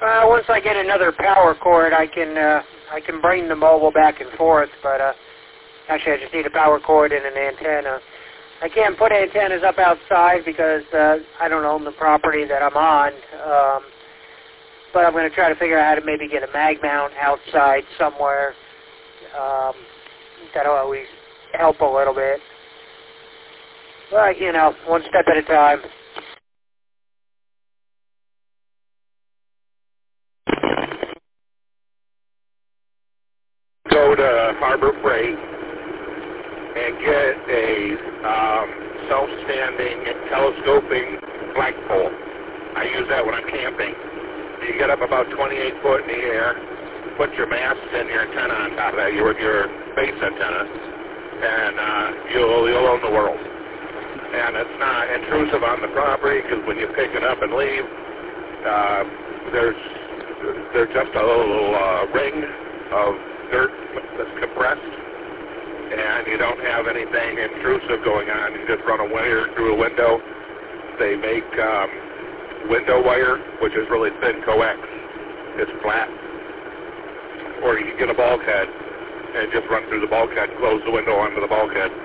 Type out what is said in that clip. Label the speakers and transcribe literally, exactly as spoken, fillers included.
Speaker 1: Uh, once I get another power cord, I can uh, I can bring the mobile back and forth. But uh, actually, I just need a power cord and an antenna. I can't put antennas up outside because uh, I don't own the property that I'm on. Um, but I'm going to try to figure out how to maybe get a mag mount outside somewhere. Um, that'll always help a little bit. But, you know, one step at a time.
Speaker 2: Go to Harbor Freight and get a um, self-standing telescoping flagpole. I use that when I'm camping. You get up about twenty-eight foot in the air, put your mast and your antenna on top of that, your, your base antenna, and uh, you'll, you'll own the world. And it's not intrusive on the property because when you pick it up and leave, uh, there's there's just a little uh, ring of dirt that's compressed, and you don't have anything intrusive going on. You just run a wire through a window. They make um, window wire, which is really thin coax. It's flat. Or you can get a bulkhead and just run through the bulkhead, close the window onto the bulkhead.